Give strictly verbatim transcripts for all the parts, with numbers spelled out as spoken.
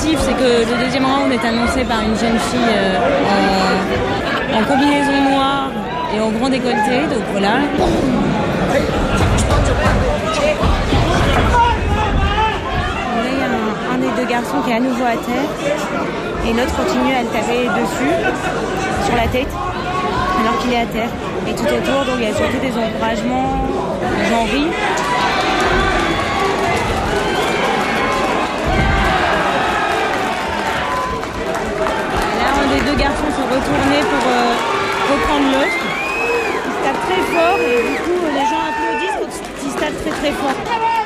positif, c'est que le deuxième round est annoncé par une jeune fille euh, en, en combinaison noire et en grand décolleté, donc voilà. Là, il y a un, un des deux garçons qui est à nouveau à terre et l'autre continue à le taper dessus, sur la tête, alors qu'il est à terre. Et tout autour, donc il y a surtout des encouragements, des gens rient. Les deux garçons sont retournés pour euh, reprendre l'autre. Ils se tapent très fort et du coup les gens applaudissent quand ils se tapent très très fort.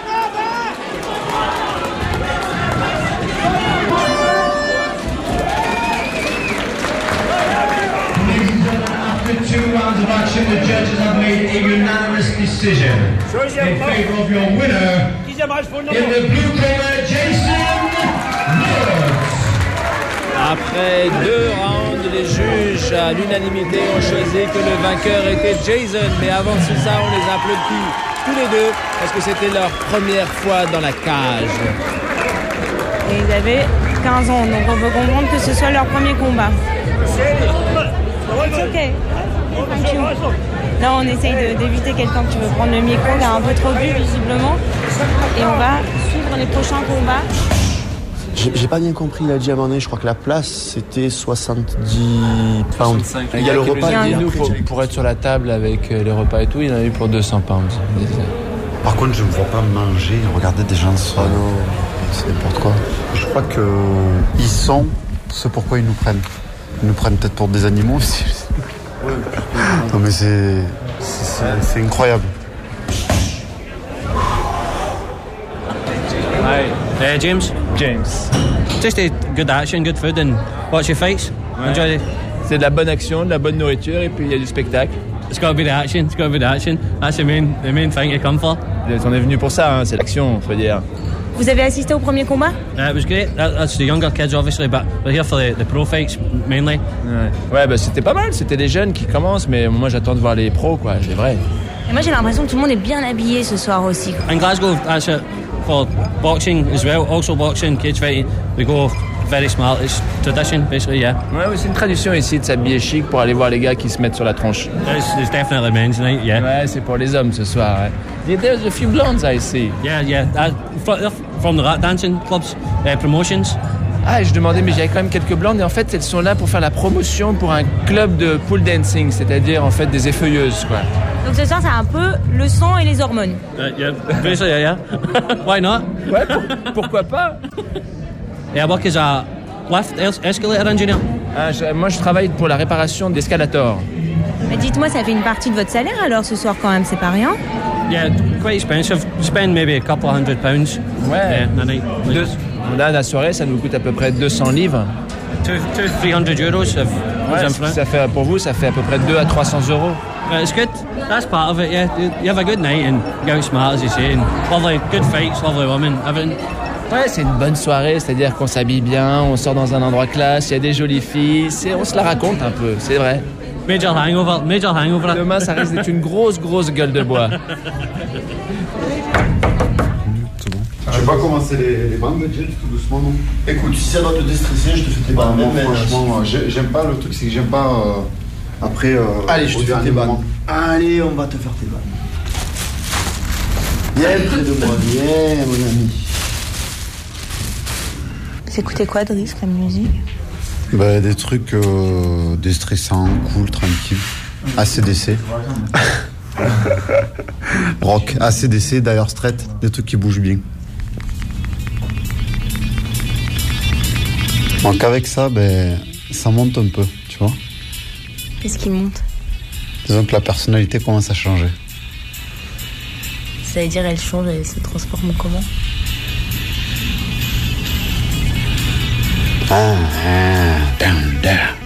After two rounds of action, the judges have made a unanimous decision in favor of your winner in the blue corner, Jason Woods. Après deux rounds, les juges à l'unanimité ont choisi que le vainqueur était Jason. Mais avant tout ça, on les applaudit tous les deux parce que c'était leur première fois dans la cage. Et ils avaient quinze ans, donc on peut comprendre que ce soit leur premier combat. C'est ok. Thank you. Là, on essaye de, d'éviter quelqu'un qui veut prendre le micro, qui a un peu trop bu visiblement. Et on va suivre les prochains combats. J'ai, j'ai pas bien compris, il a dit à un moment donné, je crois que la place c'était soixante-dix pounds. Il y a le repas, il nous pour, pour être sur la table avec les repas et tout, il en a eu pour deux cents pounds. Par contre, je ne vois pas manger, regarder des gens se... Oh non, c'est n'importe quoi. Je crois que ils sont ce pourquoi ils nous prennent. Ils nous prennent peut-être pour des animaux aussi. Ouais, non mais c'est, c'est, c'est, c'est incroyable. Hi, uh, James. James. Just a good action, good food, and watch your fights. Ouais. Enjoy it. C'est de la bonne action, de la bonne nourriture et puis il y a du spectacle. It's got to be the action. It's got to be the action. That's the main, the main thing to come for. On est venu pour ça, hein, c'est l'action, faut dire. Vous avez assisté au premier combat? Uh, it was great. That, that's the younger kids, obviously, but we're here for the, the pro fights mainly. Ouais, ouais bah, c'était pas mal. C'était les jeunes qui commencent, mais moi j'attends de voir les pros, quoi. C'est vrai. Et moi j'ai l'impression que tout le monde est bien habillé ce soir aussi. In Glasgow, that's it for boxing as well. Also boxing, cage fighting. We go very smart. It's tradition, basically, yeah. Ouais, ouais, c'est une tradition ici de s'habiller chic pour aller voir les gars qui se mettent sur la tronche. It's, it's definitely men's tonight, yeah. Ouais, c'est pour les hommes ce soir. Ouais. There's a few blondes, I see. Yeah, yeah. Uh, from, from the rat dancing clubs, uh, promotions. Ah, et je demandais, mais j'avais quand même quelques blondes, et en fait, elles sont là pour faire la promotion pour un club de pool dancing, c'est-à-dire en fait des effeuilleuses, quoi. Donc ce soir, c'est un peu le sang et les hormones. Uh, yeah, basically, yeah, yeah. Why not? Ouais, pour, pourquoi pas? Yeah, I work as a lift es- escalator engineer. Ah, je, moi, je travaille pour la réparation d'escalators. Mais dites-moi, ça fait une partie de votre salaire alors ce soir quand même, c'est pas rien? Yeah, quite expensive. Spend maybe a couple of hundred pounds. Ouais. Uh, a night. Deux, là, la soirée, ça nous coûte à peu près deux cents livres. Two, two, three hundred euros. If Ouais, ça fait, pour vous, ça fait à peu près deux à trois cents euros. But it's good. That's part of it, yeah. You have a good night and you go out smart, as you say. And lovely, good fights, lovely women, everything. Ouais, c'est une bonne soirée, c'est-à-dire qu'on s'habille bien, on sort dans un endroit classe, il y a des jolies filles, c'est, on se la raconte un peu, c'est vrai. Major hangover, major hangover. Demain, ça risque d'être une grosse, grosse gueule de bois. C'est bon. Je vais pas commencer les, les bandes, James, tout doucement, non? Écoute, si ça doit te déstresser, je te fais tes bandes. Bah, moi, franchement, j'ai, j'aime pas, le truc, c'est que j'aime pas euh, après. Euh, Allez, je te fais tes bandes. Allez, on va te faire tes bandes. Viens près de moi, viens, mon ami. Vous écoutez quoi, Driss, comme musique? Bah, des trucs euh, déstressants, cool, tranquille. A C D C. Rock, A C D C, Dire Straits, des trucs qui bougent bien. Donc avec ça, ben, ça monte un peu, tu vois. Qu'est-ce qui monte? Disons que la personnalité commence à changer. Ça veut dire elle change, elle se transforme comment? Ah, ah, down, down.